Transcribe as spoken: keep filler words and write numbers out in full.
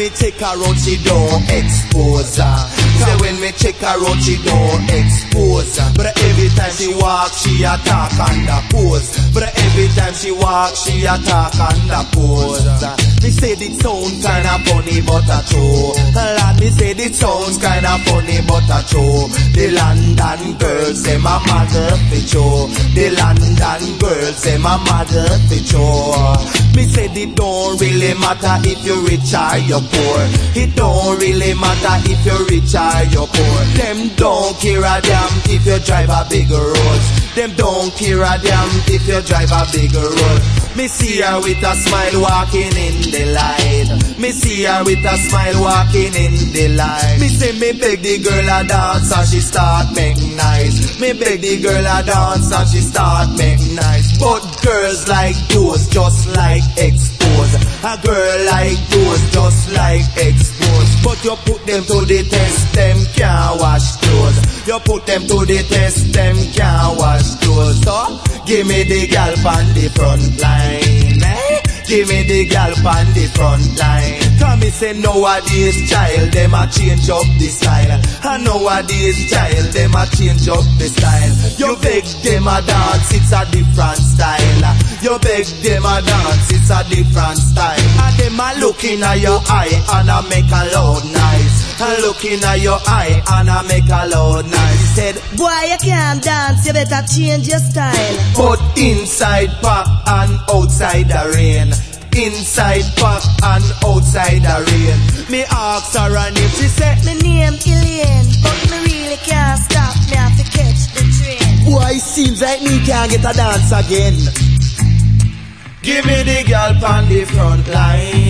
me check her out, she don't expose her. Say when me check her out, she don't expose her. But every time she walk, she attack and a pose. But every time she walk, she attack and a pose. Me say the sound kinda funny but a true. Lord, me say the sounds kinda funny but a true. The London girls say my mother fi show. The London girls say my mother fi show. Me say it don't really matter if you're rich or you're poor. It don't really matter if you're rich or you're poor. Them don't care a damn if you drive a bigger road. Them don't care a damn if you drive a bigger road. Me see her with a smile walking in the light. Me see her with a smile walking in the light. Me say me beg the girl a dance and she start make nice. Me beg the girl a dance and she start make nice. But girls like those just like expose. A girl like those just like expose. But you put them to the test, them can't wash clothes. You put them to the test, them can't wash clothes. So give me the gal on the front line, eh? Give me the gal on the front line. Come me say nowadays child, them a change up the style. And nowadays child, them a change up the style. You beg them a dance, it's a different style. You beg them a dance, it's a different style. And them a looking at your eye and a make a loud noise. And looking at your eye and a make a loud noise. Said, boy you can't dance, you better change your style. But inside pop and outside the rain. Inside pop and outside the rain. Me ask her her name, she said me name Elaine, but me really can't stop, me have to catch the train. Boy, seems like me can't get a dance again. Give me the girl on the front line.